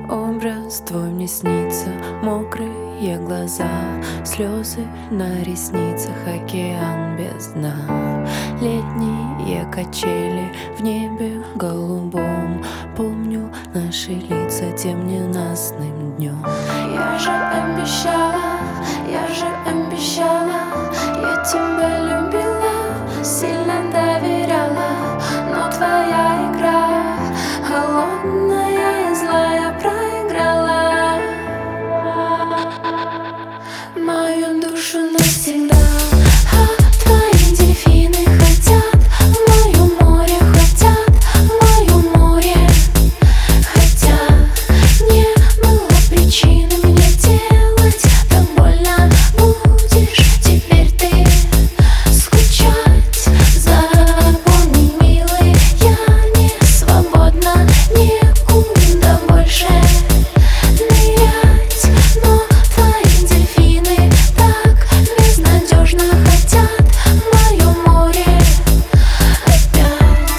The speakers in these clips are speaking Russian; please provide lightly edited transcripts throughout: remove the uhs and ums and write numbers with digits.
Образ твой мне снится, мокрые глаза, слезы на ресницах, океан без дна. Летние качели в небе голубом, помню наши лица тем ненастным днем. Я же обещала, я тебя любила, сильно доверяла, но твоя игра холодная и злая проиграла мою душу навсегда. Твои дельфины хотят в моё море, хотят в моё море, хотя не было причины мне делать так больно. Будешь теперь ты скучать, запомни, милый, я не свободна, некуда больше нырять, но твои дельфины так безнадежно хотят в моё море опять.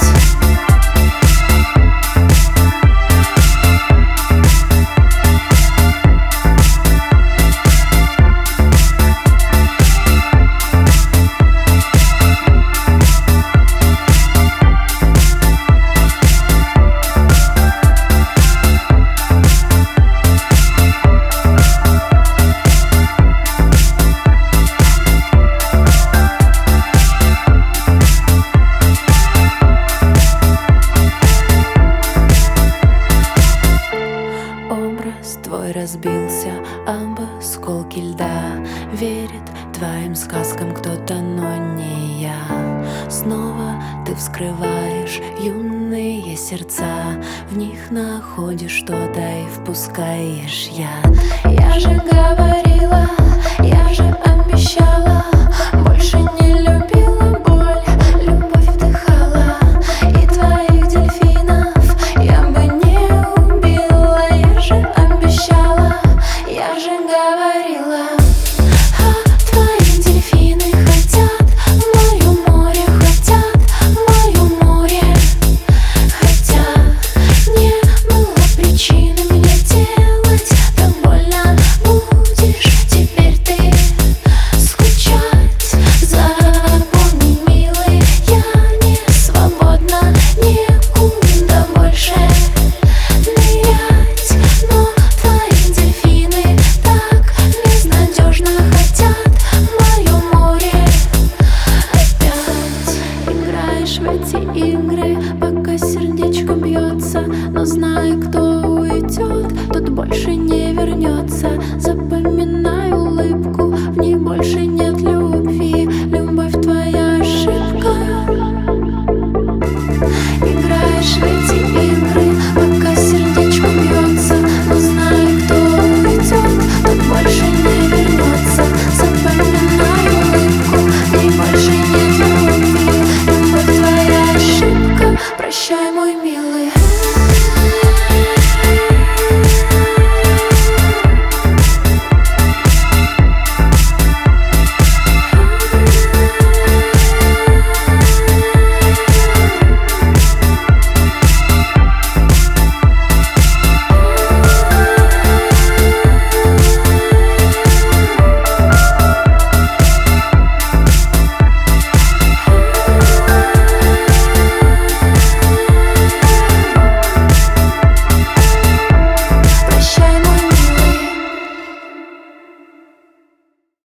Образ твой разбился об осколки льда, верит твоим сказкам кто-то, но не я. Снова ты вскрываешь юные сердца, в них находишь что-то и впускаешь яд. Я же говорила, я же обещала, больше не любила боль, любовь вдыхала, и твоих дельфинов я бы не убила. Я же обещала, я же говорила, твои дельфины хотят в моё море, хотят в моё море, хотя не было причины мне делать так больно. Будешь теперь ты скучать, запомни, милый, я не свободна, некуда больше нырять, но твои дельфины так безнадежно хотят в моё море опять. Играешь в эти игры, пока сердечко бьется, но знай, кто уйдет, тот больше не